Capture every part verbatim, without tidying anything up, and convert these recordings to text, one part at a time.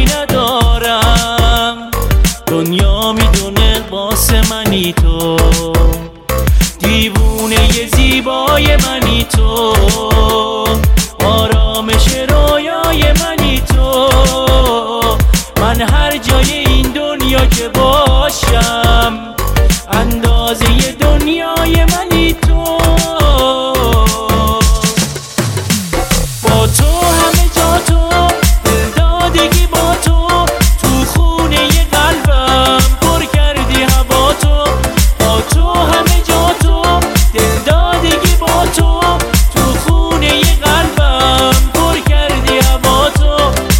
ندارم، دنیا میدونه واسه منی تو، دیوونه زیبای منی تو، آرامش رویای منی تو. من هر جای این دنیا که باشم اندازه دنیای منی تو. با تو همه جا تو، دلدادگی با تو، تو خونه قلبم پر کردی هوا تو. با تو همه جا تو، دلدادگی با تو، تو خونه قلبم پر کردی هوا تو.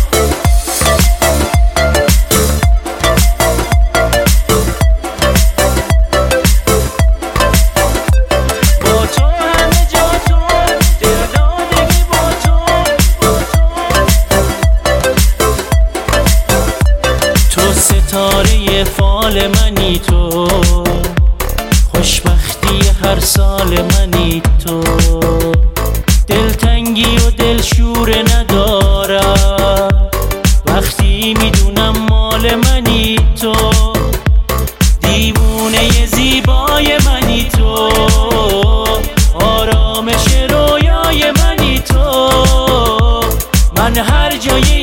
ستاره فال منی تو، خوشبختی هر سال منی تو، دلتنگی و دلشور ندارم وقتی میدونم مال منی تو، دیوونه زیبای منی تو، آرامش رویای منی تو. من هر جای